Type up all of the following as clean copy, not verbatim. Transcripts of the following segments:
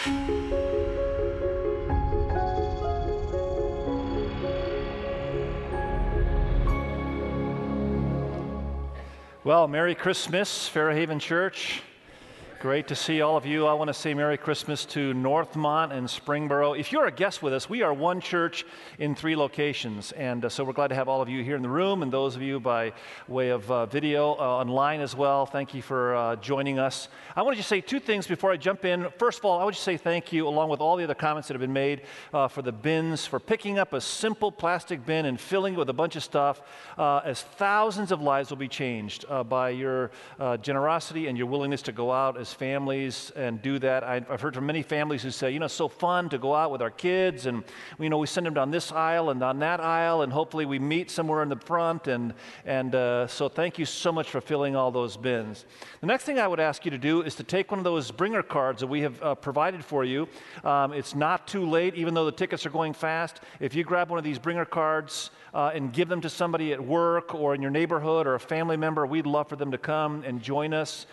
Well, Merry Christmas, Fairhaven Church. Great to see all of you. I want to say Merry Christmas to Northmont and Springboro. If you're a guest with us, we are one church in 3 locations, and so we're glad to have all of you here in the room, and those of you by way of video online as well. Thank you for joining us. I want to just say 2 things before I jump in. First of all, I would just say thank you, along with all the other comments that have been made, for the bins, for picking up a simple plastic bin and filling it with a bunch of stuff, as thousands of lives will be changed by your generosity and your willingness to go out as families and do that. I've heard from many families who say, it's so fun to go out with our kids, and we send them down this aisle and down that aisle, and hopefully we meet somewhere in the front, and so thank you so much for filling all those bins. The next thing I would ask you to do is to take one of those bringer cards that we have provided for you. It's not too late, even though the tickets are going fast. If you grab one of these bringer cards and give them to somebody at work or in your neighborhood or a family member, we'd love for them to come and join us.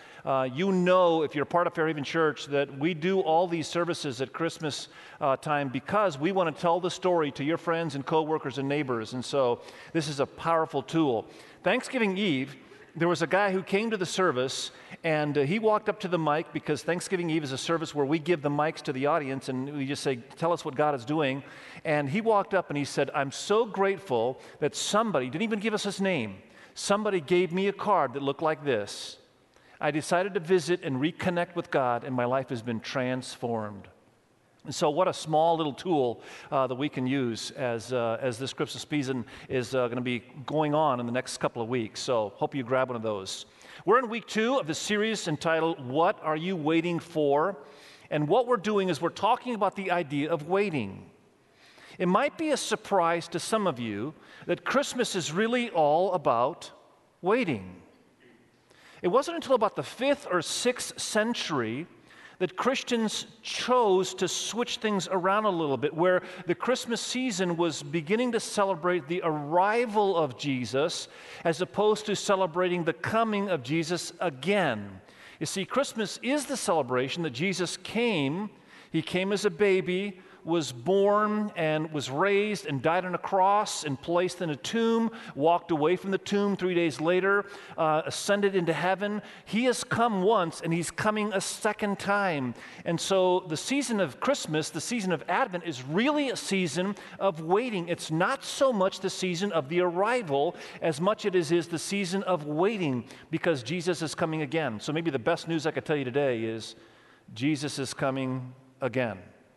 If you're part of Fairhaven Church, that we do all these services at Christmas time because we want to tell the story to your friends and coworkers and neighbors, and so this is a powerful tool. Thanksgiving Eve, there was a guy who came to the service, and he walked up to the mic, because Thanksgiving Eve is a service where we give the mics to the audience, and we just say, tell us what God is doing. And he walked up and he said, I'm so grateful that somebody, didn't even give us his name, somebody gave me a card that looked like this. I decided to visit and reconnect with God, and my life has been transformed. And so what a small little tool that we can use as this Christmas season is going to be going on in the next couple of weeks. So hope you grab one of those. We're in week 2 of the series entitled, What Are You Waiting For? And what we're doing is we're talking about the idea of waiting. It might be a surprise to some of you that Christmas is really all about waiting. It wasn't until about the 5th or 6th century that Christians chose to switch things around a little bit, where the Christmas season was beginning to celebrate the arrival of Jesus as opposed to celebrating the coming of Jesus again. You see, Christmas is the celebration that Jesus came. He came as a baby, was born and was raised and died on a cross and placed in a tomb, walked away from the tomb 3 days later, ascended into heaven. He has come once, and he's coming a second time. And so the season of Christmas, the season of Advent, is really a season of waiting. It's not so much the season of the arrival as much as it is the season of waiting, because Jesus is coming again. So maybe the best news I could tell you today is Jesus is coming again.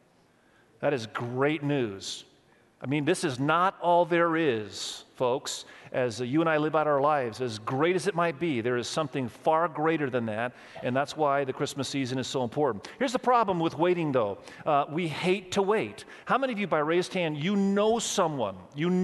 That is great news. I mean, this is not all there is, folks. As you and I live out our lives, as great as it might be, there is something far greater than that, and that's why the Christmas season is so important. Here's the problem with waiting, though. We hate to wait. How many of you, by raised hand, you know someone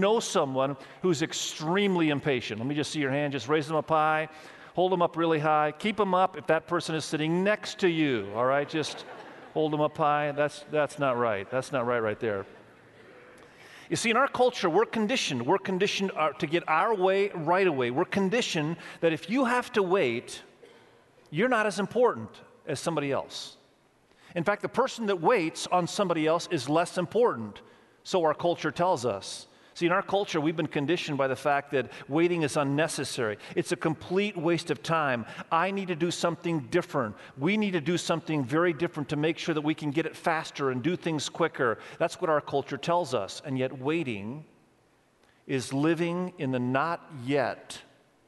who's extremely impatient? Let me just see your hand. Just raise them up high. Hold them up really high. Keep them up if that person is sitting next to you, all right? Just hold them up high. That's not right. That's not right there. You see, in our culture, we're conditioned to get our way right away. We're conditioned that if you have to wait, you're not as important as somebody else. In fact, the person that waits on somebody else is less important, so our culture tells us. See, in our culture, we've been conditioned by the fact that waiting is unnecessary. It's a complete waste of time. I need to do something different. We need to do something very different to make sure that we can get it faster and do things quicker. That's what our culture tells us. And yet waiting is living in the not yet,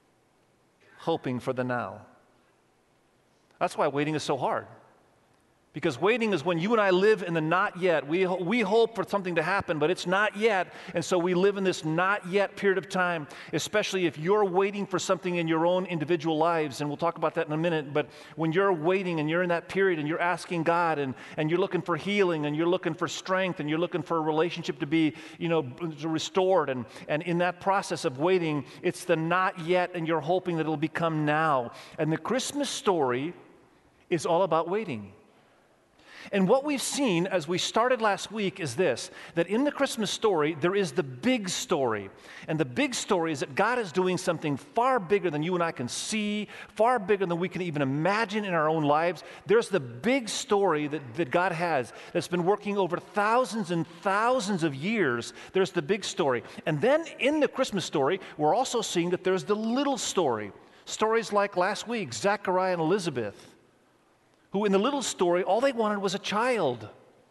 hoping for the now. That's why waiting is so hard. Because waiting is when you and I live in the not yet. We hope for something to happen, but it's not yet. And so we live in this not yet period of time, especially if you're waiting for something in your own individual lives. And we'll talk about that in a minute. But when you're waiting and you're in that period and you're asking God and you're looking for healing and you're looking for strength and you're looking for a relationship to be, restored. And in that process of waiting, it's the not yet, and you're hoping that it'll become now. And the Christmas story is all about waiting. And what we've seen as we started last week is this, that in the Christmas story, there is the big story. And the big story is that God is doing something far bigger than you and I can see, far bigger than we can even imagine in our own lives. There's the big story that God has that's been working over thousands and thousands of years. There's the big story. And then in the Christmas story, we're also seeing that there's the little story. Stories like last week, Zechariah and Elizabeth, who in the little story, all they wanted was a child.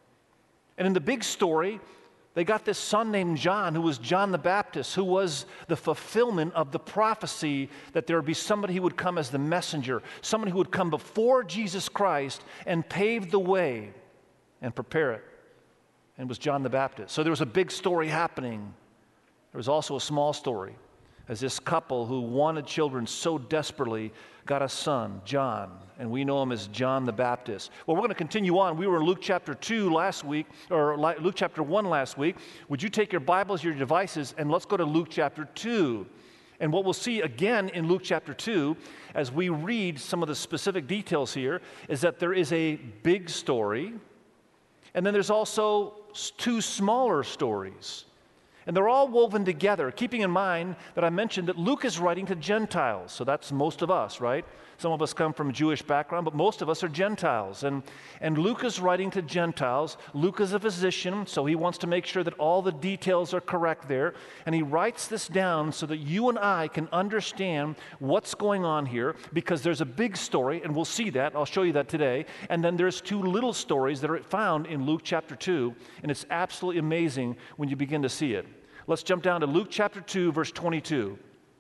And in the big story, they got this son named John, who was John the Baptist, who was the fulfillment of the prophecy that there would be somebody who would come as the messenger, somebody who would come before Jesus Christ and pave the way and prepare it. And it was John the Baptist. So there was a big story happening. There was also a small story, as this couple who wanted children so desperately got a son, John, and we know him as John the Baptist. Well, we're going to continue on. We were in Luke chapter 2 last week, or Luke chapter 1 last week. Would you take your Bibles, your devices, and let's go to Luke chapter 2. And what we'll see again in Luke chapter 2, as we read some of the specific details here, is that there is a big story, and then there's also two smaller stories. And they're all woven together, keeping in mind that I mentioned that Luke is writing to Gentiles. So that's most of us, right? Some of us come from a Jewish background, but most of us are Gentiles. And Luke is writing to Gentiles. Luke is a physician, so he wants to make sure that all the details are correct there. And he writes this down so that you and I can understand what's going on here, because there's a big story, and we'll see that. I'll show you that today. And then there's two little stories that are found in Luke chapter 2, and it's absolutely amazing when you begin to see it. Let's jump down to Luke chapter 2, verse 22.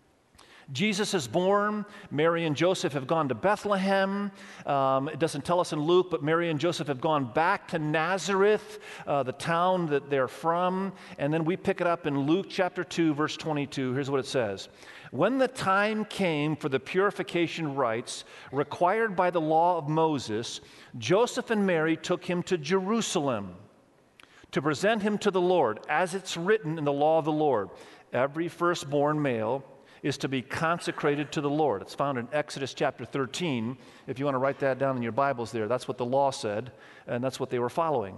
Jesus is born. Mary and Joseph have gone to Bethlehem. It doesn't tell us in Luke, but Mary and Joseph have gone back to Nazareth, the town that they're from. And then we pick it up in Luke chapter 2, verse 22. Here's what it says. When the time came for the purification rites required by the law of Moses, Joseph and Mary took him to Jerusalem to present him to the Lord, as it's written in the law of the Lord. Every firstborn male is to be consecrated to the Lord. It's found in Exodus chapter 13. If you want to write that down in your Bibles there, that's what the law said, and that's what they were following.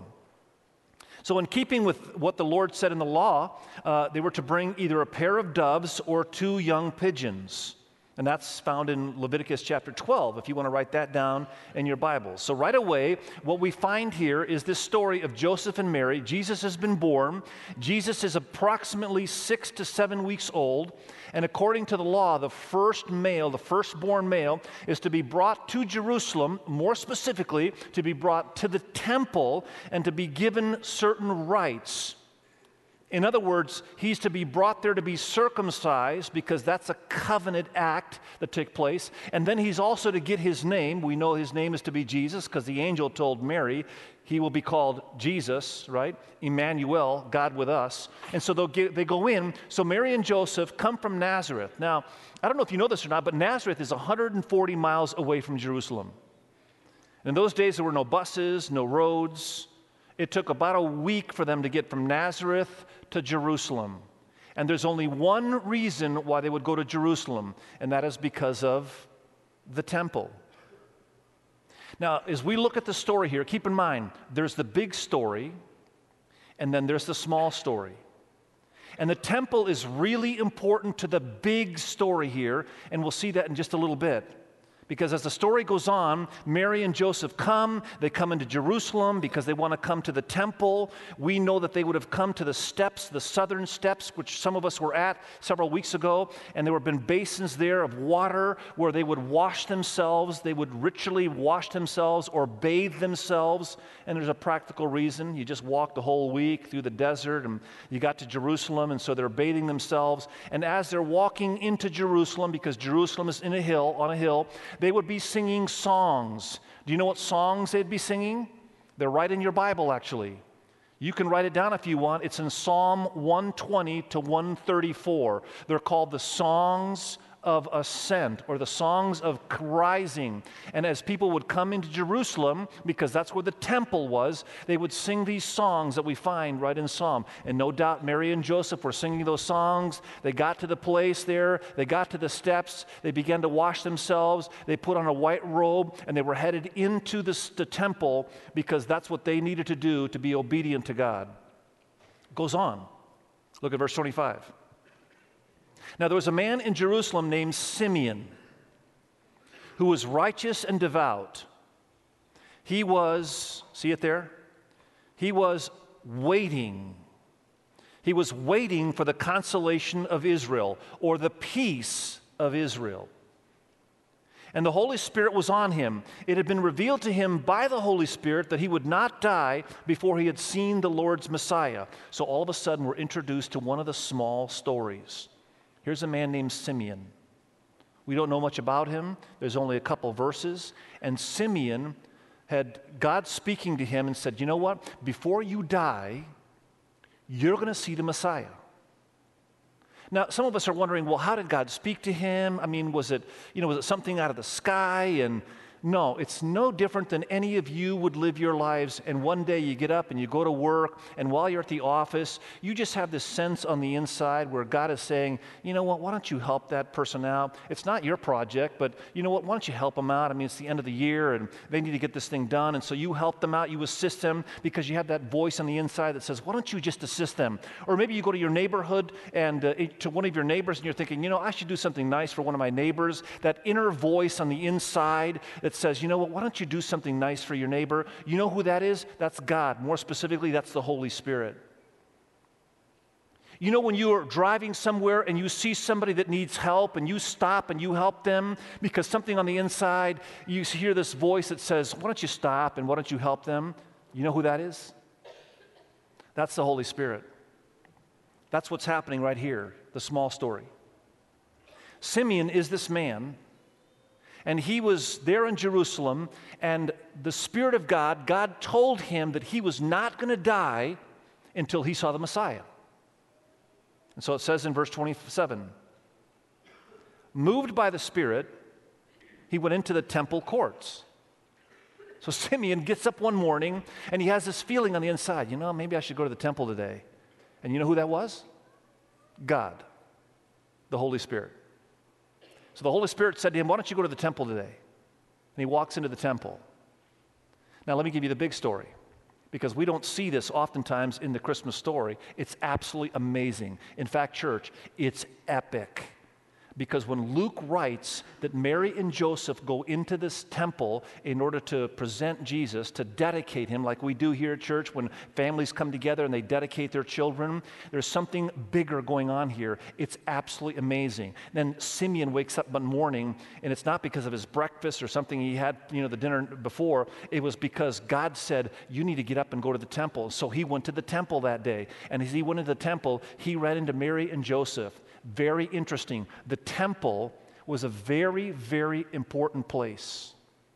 So in keeping with what the Lord said in the law, they were to bring either a pair of doves or two young pigeons. And that's found in Leviticus chapter 12, if you want to write that down in your Bible. So right away, what we find here is this story of Joseph and Mary. Jesus has been born. Jesus is approximately 6 to 7 weeks old. And according to the law, the firstborn male, is to be brought to Jerusalem, more specifically, to be brought to the temple and to be given certain rites. In other words, he's to be brought there to be circumcised, because that's a covenant act that took place. And then he's also to get his name. We know his name is to be Jesus, because the angel told Mary he will be called Jesus, right? Emmanuel, God with us. And so they go in. So Mary and Joseph come from Nazareth. Now, I don't know if you know this or not, but Nazareth is 140 miles away from Jerusalem. In those days, there were no buses, no roads. It took about a week for them to get from Nazareth to Jerusalem. And there's only one reason why they would go to Jerusalem, and that is because of the temple. Now, as we look at the story here, keep in mind, there's the big story, and then there's the small story. And the temple is really important to the big story here, and we'll see that in just a little bit. Because as the story goes on, Mary and Joseph they come into Jerusalem because they want to come to the temple. We know that they would have come to the steps, the southern steps, which some of us were at several weeks ago, and there would have been basins there of water where they would wash themselves. They would ritually wash themselves or bathe themselves, and there's a practical reason. You just walked the whole week through the desert, and you got to Jerusalem, and so they're bathing themselves. And as they're walking into Jerusalem, because Jerusalem is on a hill, they would be singing songs. Do you know what songs they'd be singing? They're right in your Bible, actually. You can write it down if you want. It's in Psalm 120 to 134. They're called the Songs of ascent, or the songs of rising. And as people would come into Jerusalem, because that's where the temple was, they would sing these songs that we find right in Psalm. And no doubt Mary and Joseph were singing those songs. They got to the place there, they got to the steps, they began to wash themselves, they put on a white robe, and they were headed into the temple because that's what they needed to do to be obedient to God. Goes on. Look at verse 25. Now there was a man in Jerusalem named Simeon who was righteous and devout. He was, see it there? He was waiting. He was waiting for the consolation of Israel, or the peace of Israel. And the Holy Spirit was on him. It had been revealed to him by the Holy Spirit that he would not die before he had seen the Lord's Messiah. So all of a sudden we're introduced to one of the small stories. Here's a man named Simeon. We don't know much about him. There's only a couple verses. And Simeon had God speaking to him and said, you know what? Before you die, you're going to see the Messiah. Now, some of us are wondering, well, how did God speak to him? I mean, was it something out of the sky? And no, it's no different than any of you would live your lives, and one day you get up and you go to work, and while you're at the office, you just have this sense on the inside where God is saying, you know what, why don't you help that person out? It's not your project, but you know what, why don't you help them out? I mean, it's the end of the year, and they need to get this thing done, and so you help them out, you assist them, because you have that voice on the inside that says, why don't you just assist them? Or maybe you go to your neighborhood and to one of your neighbors, and you're thinking, I should do something nice for one of my neighbors. That inner voice on the inside that says, you know what, why don't you do something nice for your neighbor? You know who that is? That's God. More specifically, that's the Holy Spirit. You know, when you are driving somewhere and you see somebody that needs help and you stop and you help them because something on the inside, you hear this voice that says, why don't you stop and why don't you help them? You know who that is? That's the Holy Spirit. That's what's happening right here, the small story. Simeon is this man, and he was there in Jerusalem, and the Spirit of God told him that he was not going to die until he saw the Messiah. And so it says in verse 27, moved by the Spirit, he went into the temple courts. So Simeon gets up one morning, and he has this feeling on the inside, maybe I should go to the temple today. And you know who that was? God, the Holy Spirit. So the Holy Spirit said to him, why don't you go to the temple today? And he walks into the temple. Now let me give you the big story, because we don't see this oftentimes in the Christmas story. It's absolutely amazing. In fact, church, it's epic. Because when Luke writes that Mary and Joseph go into this temple in order to present Jesus, to dedicate him, like we do here at church when families come together and they dedicate their children, there's something bigger going on here. It's absolutely amazing. Then Simeon wakes up one morning, and it's not because of his breakfast or something he had, the dinner before. It was because God said, you need to get up and go to the temple. So he went to the temple that day. And as he went into the temple, he ran into Mary and Joseph. Very interesting. The temple was a very, very important place.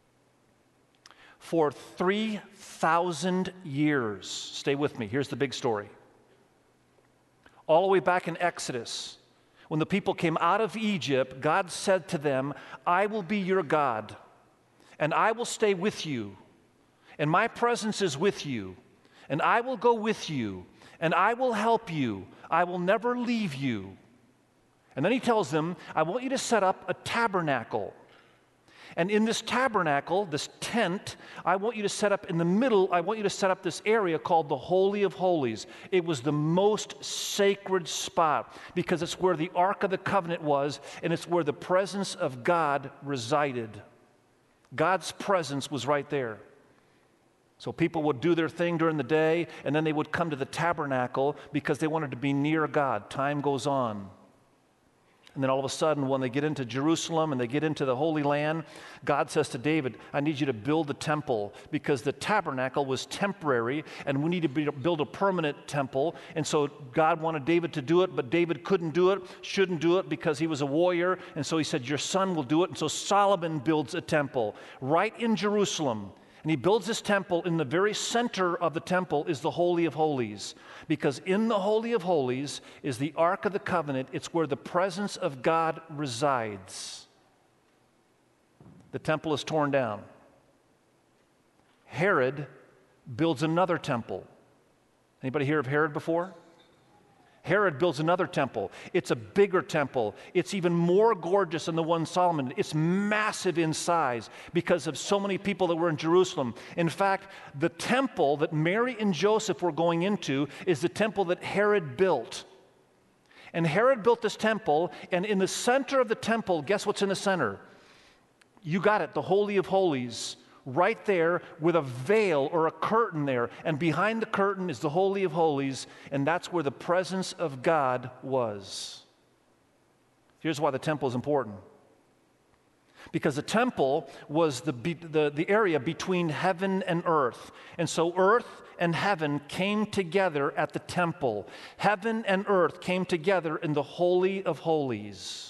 For 3,000 years, stay with me, here's the big story. All the way back in Exodus, when the people came out of Egypt, God said to them, I will be your God, and I will stay with you, and my presence is with you, and I will go with you, and I will help you. I will never leave you. And then he tells them, I want you to set up a tabernacle. And in this tabernacle, this tent, I want you to set up in the middle, I want you to set up this area called the Holy of Holies. It was the most sacred spot because it's where the Ark of the Covenant was, and it's where the presence of God resided. God's presence was right there. So people would do their thing during the day, and then they would come to the tabernacle because they wanted to be near God. Time goes on. And then all of a sudden, when they get into Jerusalem and they get into the Holy Land, God says to David, I need you to build the temple because the tabernacle was temporary and we need to build a permanent temple. And so God wanted David to do it, but David couldn't do it, shouldn't do it because he was a warrior. And so he said, your son will do it. And so Solomon builds a temple right in Jerusalem. And he builds this temple. In the very center of the temple is the Holy of Holies, because in the Holy of Holies is the Ark of the Covenant. It's where the presence of God resides. The temple is torn down. Herod builds another temple. Anybody hear of Herod before? Herod builds another temple. It's a bigger temple. It's even more gorgeous than the one Solomon did. It's massive in size because of so many people that were in Jerusalem. In fact, the temple that Mary and Joseph were going into is the temple that Herod built. And Herod built this temple, and in the center of the temple, guess what's in the center? You got it, the Holy of Holies. Right there with a veil or a curtain there. And behind the curtain is the Holy of Holies, and that's where the presence of God was. Here's why the temple is important. Because the temple was the area between heaven and earth. And so earth and heaven came together at the temple. Heaven and earth came together in the Holy of Holies.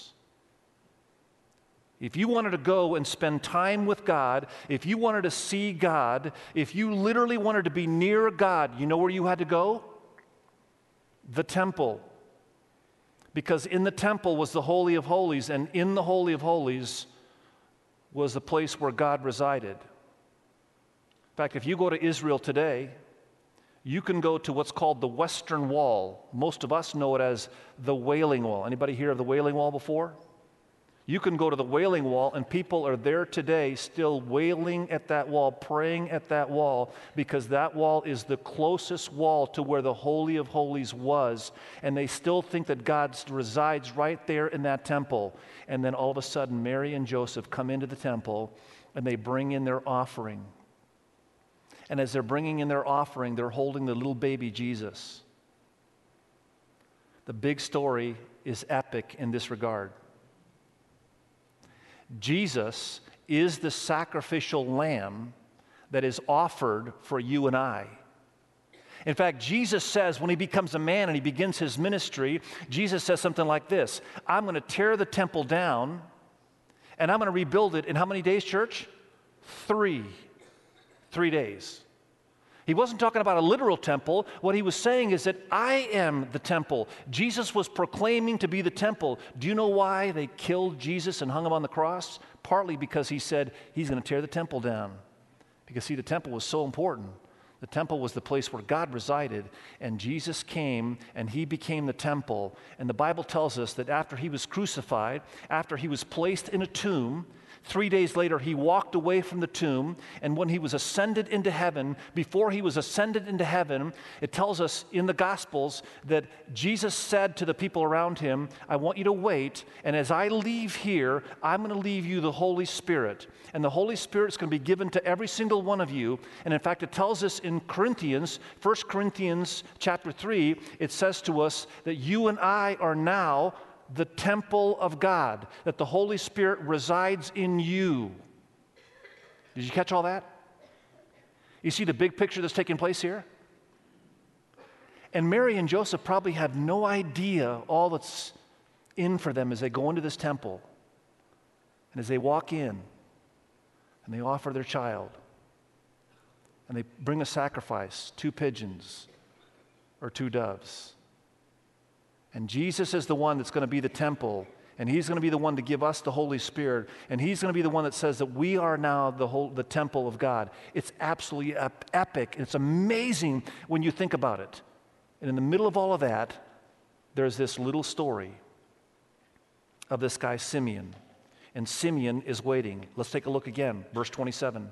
If you wanted to go and spend time with God, if you wanted to see God, if you literally wanted to be near God, you know where you had to go? The temple. Because in the temple was the Holy of Holies, and in the Holy of Holies was the place where God resided. In fact, if you go to Israel today, you can go to what's called the Western Wall. Most of us know it as the Wailing Wall. Anybody hear of the Wailing Wall before? You can go to the Wailing Wall, and people are there today still wailing at that wall, praying at that wall, because that wall is the closest wall to where the Holy of Holies was, and they still think that God resides right there in that temple. And then all of a sudden, Mary and Joseph come into the temple, and they bring in their offering. And as they're bringing in their offering, they're holding the little baby Jesus. The big story is epic in this regard. Jesus is the sacrificial lamb that is offered for you and I. In fact, Jesus says when he becomes a man and he begins his ministry, Jesus says something like this: I'm going to tear the temple down and I'm going to rebuild it in how many days, church? 3 days. He wasn't talking about a literal temple. What he was saying is that I am the temple. Jesus was proclaiming to be the temple. Do you know why they killed Jesus and hung him on the cross? Partly because he said he's going to tear the temple down. Because, see, the temple was so important. The temple was the place where God resided, and Jesus came and he became the temple. And the Bible tells us that after he was crucified, after he was placed in a tomb, 3 days later, he walked away from the tomb, and when he was ascended into heaven, before he was ascended into heaven, it tells us in the Gospels that Jesus said to the people around him, I want you to wait, and as I leave here, I'm going to leave you the Holy Spirit. And the Holy Spirit is going to be given to every single one of you. And in fact, it tells us in Corinthians, 1 Corinthians chapter 3, it says to us that you and I are now the temple of God, that the Holy Spirit resides in you. Did you catch all that? You see the big picture that's taking place here? And Mary and Joseph probably have no idea all that's in for them as they go into this temple. And as they walk in, and they offer their child, and they bring a sacrifice, 2 pigeons or 2 doves. And Jesus is the one that's going to be the temple, and he's going to be the one to give us the Holy Spirit, and he's going to be the one that says that we are now the temple of God. It's absolutely epic. It's amazing when you think about it. And in the middle of all of that, there's this little story of this guy Simeon, and Simeon is waiting. Let's take a look again, verse 27.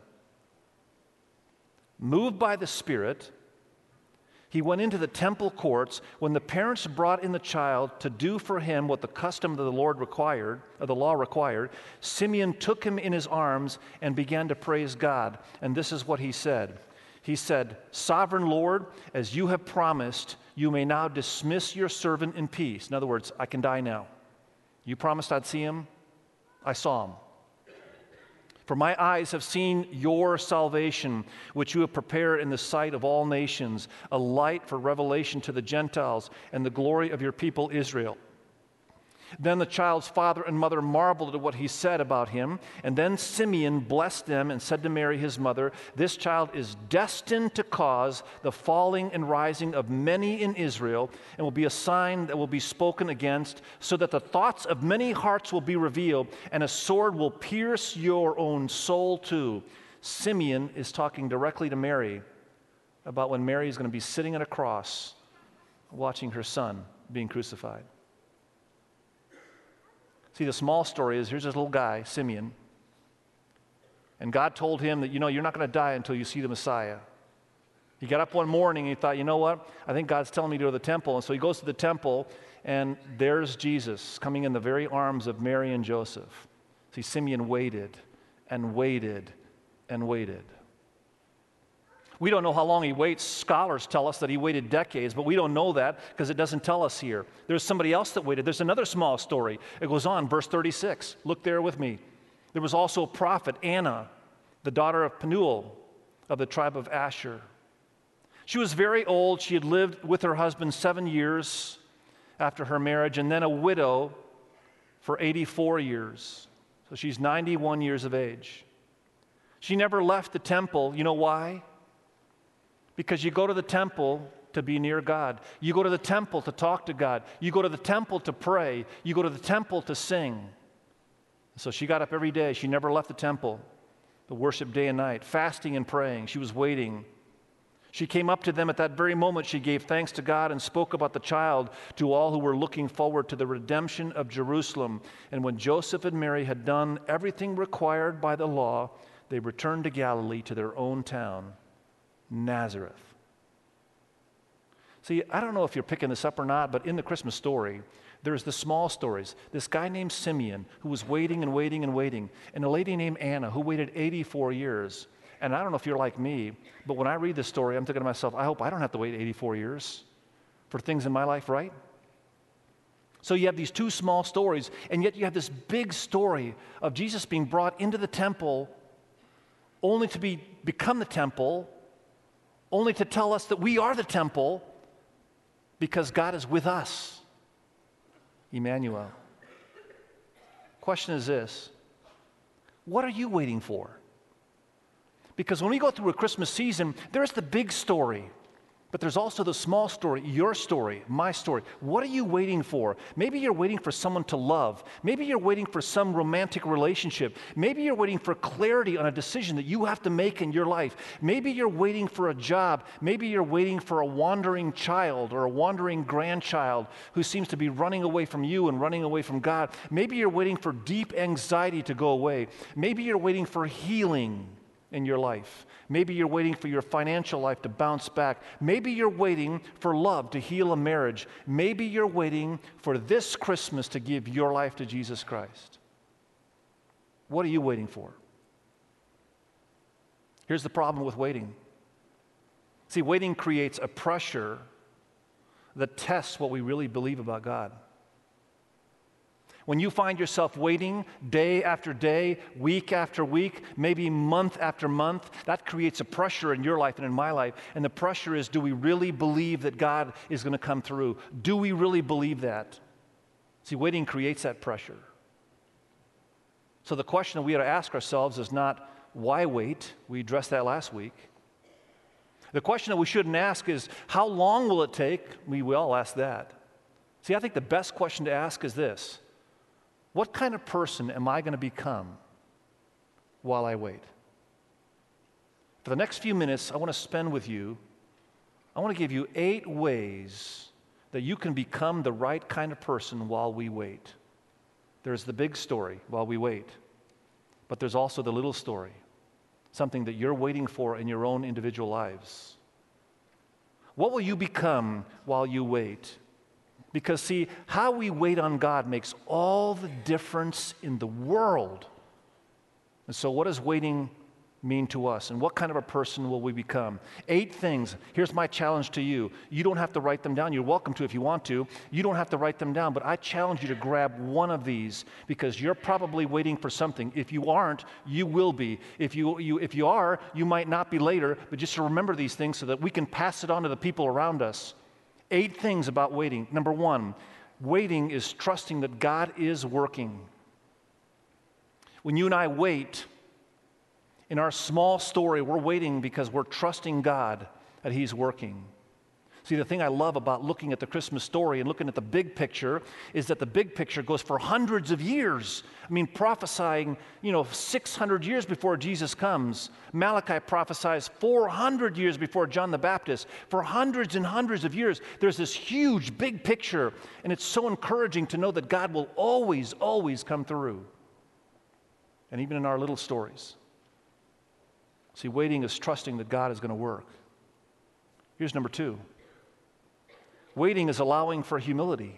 Moved by the Spirit, he went into the temple courts. When the parents brought in the child to do for him what the custom of the law required, Simeon took him in his arms and began to praise God. And this is what he said. He said, Sovereign Lord, as you have promised, you may now dismiss your servant in peace. In other words, I can die now. You promised I'd see him. I saw him. For my eyes have seen your salvation, which you have prepared in the sight of all nations, a light for revelation to the Gentiles and the glory of your people Israel. Then the child's father and mother marveled at what he said about him. And then Simeon blessed them and said to Mary, his mother, "This child is destined to cause the falling and rising of many in Israel, and will be a sign that will be spoken against, so that the thoughts of many hearts will be revealed, and a sword will pierce your own soul too." Simeon is talking directly to Mary about when Mary is going to be sitting at a cross watching her son being crucified. See, the small story is, here's this little guy, Simeon, and God told him that, you're not going to die until you see the Messiah. He got up one morning and he thought, you know what? I think God's telling me to go to the temple. And so he goes to the temple, and there's Jesus coming in the very arms of Mary and Joseph. See, Simeon waited and waited and waited. We don't know how long he waits. Scholars tell us that he waited decades, but we don't know that because it doesn't tell us here. There's somebody else that waited. There's another small story. It goes on, verse 36. Look there with me. There was also a prophet, Anna, the daughter of Penuel of the tribe of Asher. She was very old. She had lived with her husband 7 years after her marriage, and then a widow for 84 years. So she's 91 years of age. She never left the temple. You know why? Because you go to the temple to be near God. You go to the temple to talk to God. You go to the temple to pray. You go to the temple to sing. So she got up every day. She never left the temple to worship day and night, fasting and praying. She was waiting. She came up to them at that very moment. She gave thanks to God and spoke about the child to all who were looking forward to the redemption of Jerusalem. And when Joseph and Mary had done everything required by the law, they returned to Galilee, to their own town, Nazareth. See, I don't know if you're picking this up or not, but in the Christmas story, there's the small stories. This guy named Simeon who was waiting and waiting and waiting, and a lady named Anna who waited 84 years. And I don't know if you're like me, but when I read this story, I'm thinking to myself, I hope I don't have to wait 84 years for things in my life, right? So you have these two small stories, and yet you have this big story of Jesus being brought into the temple only to become the temple, only to tell us that we are the temple because God is with us. Emmanuel. Question is this: what are you waiting for? Because when we go through a Christmas season, there's the big story, but there's also the small story, your story, my story. What are you waiting for? Maybe you're waiting for someone to love. Maybe you're waiting for some romantic relationship. Maybe you're waiting for clarity on a decision that you have to make in your life. Maybe you're waiting for a job. Maybe you're waiting for a wandering child or a wandering grandchild who seems to be running away from you and running away from God. Maybe you're waiting for deep anxiety to go away. Maybe you're waiting for healing in your life. Maybe you're waiting for your financial life to bounce back. Maybe you're waiting for love to heal a marriage. Maybe you're waiting for this Christmas to give your life to Jesus Christ. What are you waiting for? Here's the problem with waiting. See, waiting creates a pressure that tests what we really believe about God. When you find yourself waiting day after day, week after week, maybe month after month, that creates a pressure in your life and in my life. And the pressure is, do we really believe that God is going to come through? Do we really believe that? See, waiting creates that pressure. So the question that we ought to ask ourselves is not, why wait? We addressed that last week. The question that we shouldn't ask is, how long will it take? We all ask that. See, I think the best question to ask is this: what kind of person am I going to become while I wait? For the next few minutes, I want to spend with you, I want to give you 8 ways that you can become the right kind of person while we wait. There's the big story while we wait, but there's also the little story, something that you're waiting for in your own individual lives. What will you become while you wait? Because, see, how we wait on God makes all the difference in the world. And so what does waiting mean to us? And what kind of a person will we become? 8 things. Here's my challenge to you. You don't have to write them down. You're welcome to if you want to. You don't have to write them down, but I challenge you to grab one of these because you're probably waiting for something. If you aren't, you will be. If you are, you might not be later, but just to remember these things so that we can pass it on to the people around us. 8 things about waiting. Number 1, Waiting is trusting that God is working. When you and I wait, in our small story, we're waiting because we're trusting God that He's working. See, the thing I love about looking at the Christmas story and looking at the big picture is that the big picture goes for hundreds of years. I mean, prophesying, 600 years before Jesus comes. Malachi prophesies 400 years before John the Baptist. For hundreds and hundreds of years, there's this huge, big picture, and it's so encouraging to know that God will always, always come through. And even in our little stories. See, waiting is trusting that God is going to work. Here's number 2. Waiting is allowing for humility.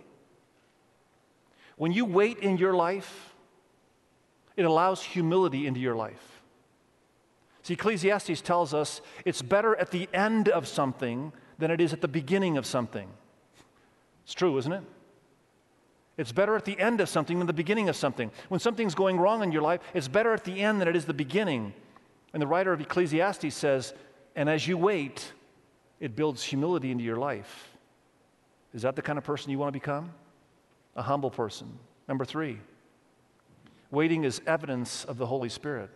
When you wait in your life, it allows humility into your life. See, Ecclesiastes tells us it's better at the end of something than it is at the beginning of something. It's true, isn't it? It's better at the end of something than the beginning of something. When something's going wrong in your life, it's better at the end than it is the beginning. And the writer of Ecclesiastes says, and as you wait, it builds humility into your life. Is that the kind of person you want to become? A humble person. Number 3, waiting is evidence of the Holy Spirit.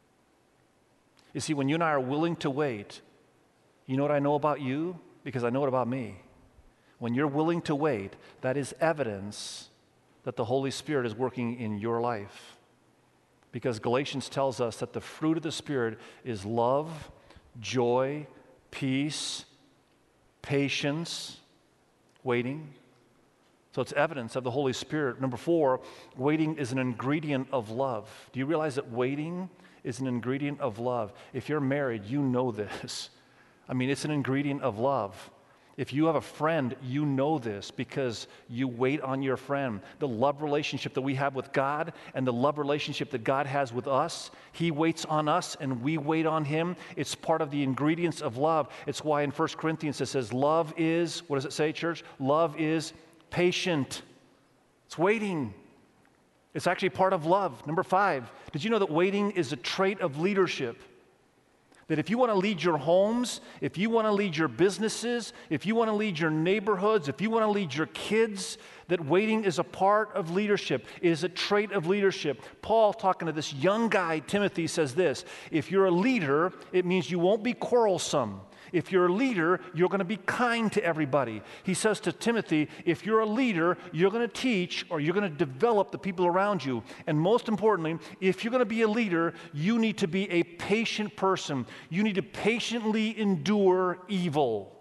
You see, when you and I are willing to wait, you know what I know about you? Because I know it about me. When you're willing to wait, that is evidence that the Holy Spirit is working in your life. Because Galatians tells us that the fruit of the Spirit is love, joy, peace, patience, waiting. So it's evidence of the Holy Spirit. Number 4, waiting is an ingredient of love. Do you realize that waiting is an ingredient of love? If you're married, you know this. I mean, it's an ingredient of love. If you have a friend, you know this because you wait on your friend. The love relationship that we have with God and the love relationship that God has with us, He waits on us and we wait on Him. It's part of the ingredients of love. It's why in 1 Corinthians it says, love is, what does it say, church? Love is patient. It's waiting. It's actually part of love. Number 5, did you know that waiting is a trait of leadership? That if you want to lead your homes, if you want to lead your businesses, if you want to lead your neighborhoods, if you want to lead your kids, that waiting is a part of leadership. It is a trait of leadership. Paul, talking to this young guy, Timothy, says this, if you're a leader, it means you won't be quarrelsome. If you're a leader, you're going to be kind to everybody. He says to Timothy, if you're a leader, you're going to teach or you're going to develop the people around you. And most importantly, if you're going to be a leader, you need to be a patient person. You need to patiently endure evil.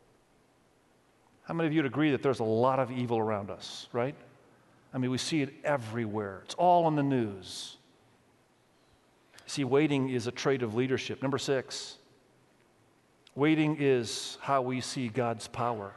How many of you would agree that there's a lot of evil around us, right? I mean, we see it everywhere. It's all on the news. See, waiting is a trait of leadership. Number 6. Waiting is how we see God's power.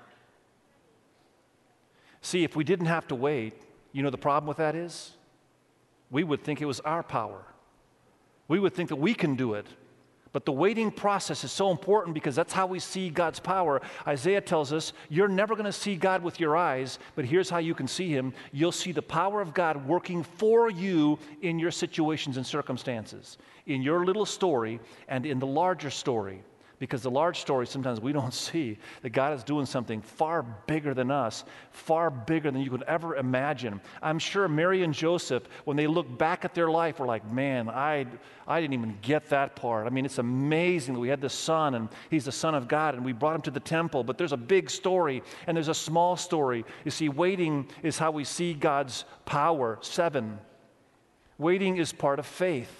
See, if we didn't have to wait, you know the problem with that is? We would think it was our power. We would think that we can do it. But the waiting process is so important because that's how we see God's power. Isaiah tells us, you're never going to see God with your eyes, but here's how you can see Him. You'll see the power of God working for you in your situations and circumstances, in your little story and in the larger story. Because the large story, sometimes we don't see that God is doing something far bigger than us, far bigger than you could ever imagine. I'm sure Mary and Joseph, when they look back at their life, were like, man, I didn't even get that part. I mean, it's amazing that we had this son, and he's the Son of God, and we brought him to the temple. But there's a big story, and there's a small story. You see, waiting is how we see God's power. 7, waiting is part of faith.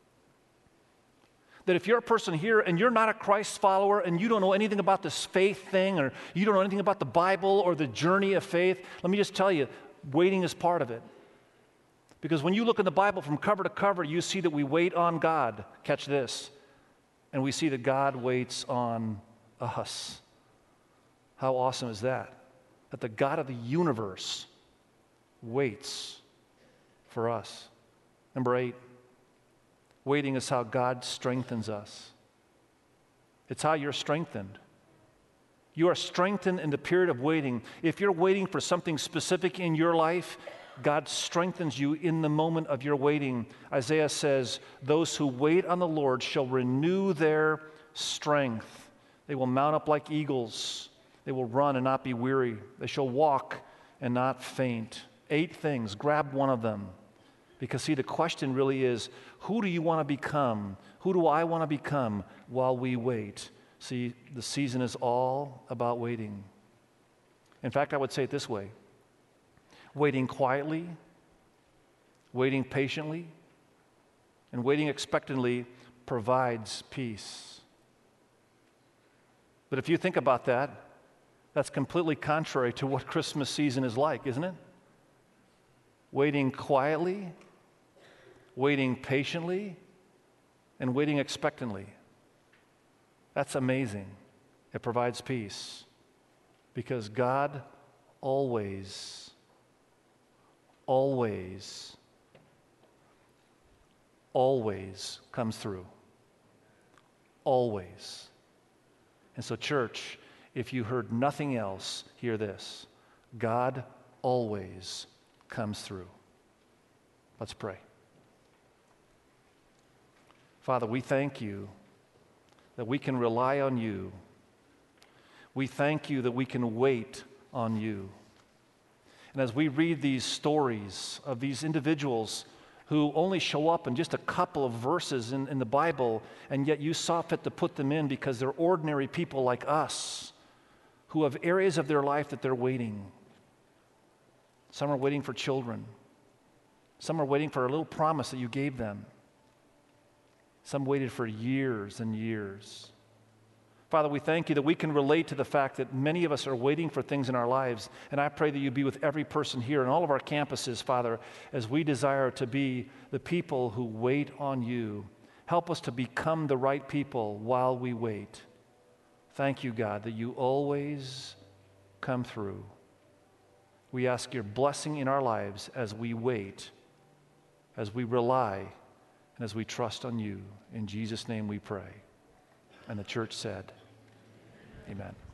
That if you're a person here and you're not a Christ follower and you don't know anything about this faith thing or you don't know anything about the Bible or the journey of faith, let me just tell you, waiting is part of it. Because when you look in the Bible from cover to cover, you see that we wait on God. Catch this. And we see that God waits on us. How awesome is that? That the God of the universe waits for us. Number 8. Waiting is how God strengthens us. It's how you're strengthened. You are strengthened in the period of waiting. If you're waiting for something specific in your life, God strengthens you in the moment of your waiting. Isaiah says, those who wait on the Lord shall renew their strength. They will mount up like eagles. They will run and not be weary. They shall walk and not faint. 8 things. Grab one of them. Because, see, the question really is, who do you want to become? Who do I want to become while we wait? See, the season is all about waiting. In fact, I would say it this way: waiting quietly, waiting patiently, and waiting expectantly provides peace. But if you think about that, that's completely contrary to what Christmas season is like, isn't it? Waiting quietly, waiting patiently, and waiting expectantly. That's amazing. It provides peace because God always comes through. Always. And so, church, if you heard nothing else, hear this: God always comes through. Let's pray. Father, we thank you that we can rely on you. We thank you that we can wait on you. And as we read these stories of these individuals who only show up in just a couple of verses in the Bible, and yet you saw fit to put them in because they're ordinary people like us who have areas of their life that they're waiting. Some are waiting for children. Some are waiting for a little promise that you gave them. Some waited for years and years. Father, we thank you that we can relate to the fact that many of us are waiting for things in our lives. And I pray that you be with every person here and all of our campuses, Father, as we desire to be the people who wait on you. Help us to become the right people while we wait. Thank you, God, that you always come through. We ask your blessing in our lives as we wait, as we rely, and as we trust on you. In Jesus' name we pray. And the church said, amen.